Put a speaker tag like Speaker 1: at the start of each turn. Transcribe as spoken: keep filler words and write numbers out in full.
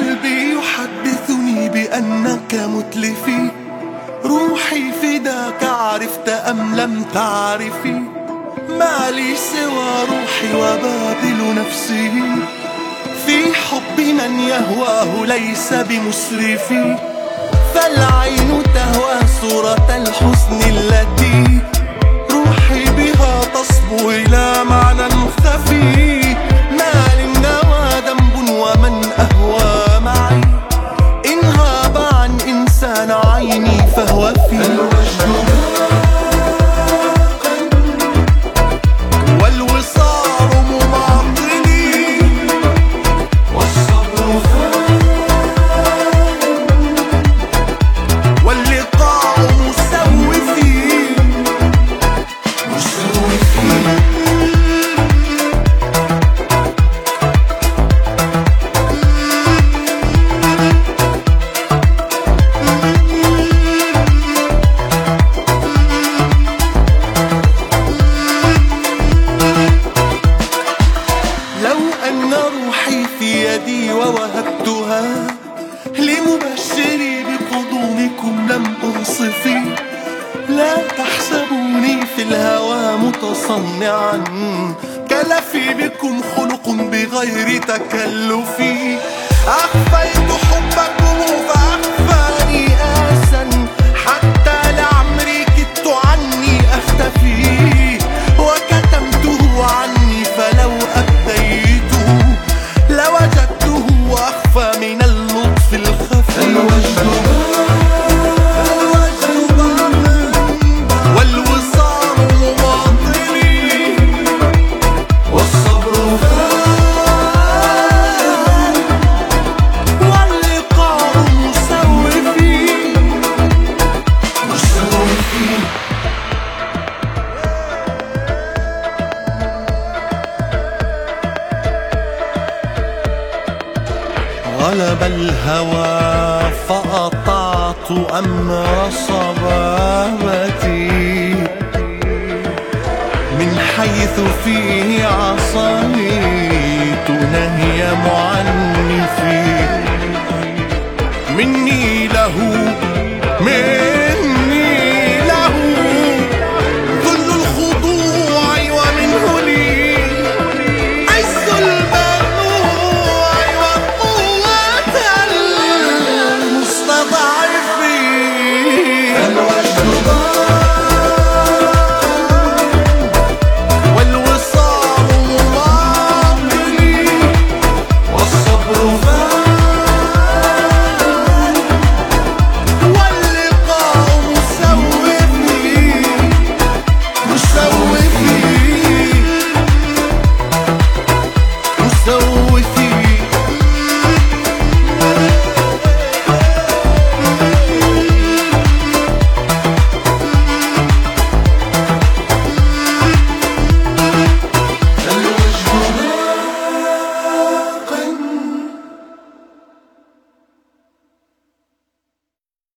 Speaker 1: قلبي يحدثني بأنك متلفي، روحي فداك عرفت أم لم تعرفي، ما لي سوى روحي وبابل نفسي، في حب من يهواه ليس بمسرفي، فالعين تهوى صورة الحسن التي روحي بها تصبو إلى معنى خفي، ما للنوى ذنب ومن أهوى معي، إن غاب عن إنسان عيني فهو في الوجد والوصال مماطلي، والصبر واللقاء مسوفي مسوفي. لو أن روحي في يدي ووهبتها لمبشري بقدومكم لم أنصفي، لا تحسبوني في الهوى متصنعا، كلفي بكم خلق بغير تكلف، أخفيت حبكم فأخفاني آسا، حتى لعمري كدت عني أختفي، وكتمته عني فلو أبديته لوجدته أخفى من اللطف الخفي. الوجد والوصال مماطلي، والصبر واللقاء مسوفي مسوفي. غلب الهوى فأطعت أمر صبابتي، من حيث فيه عصيت نهي معنفي، مني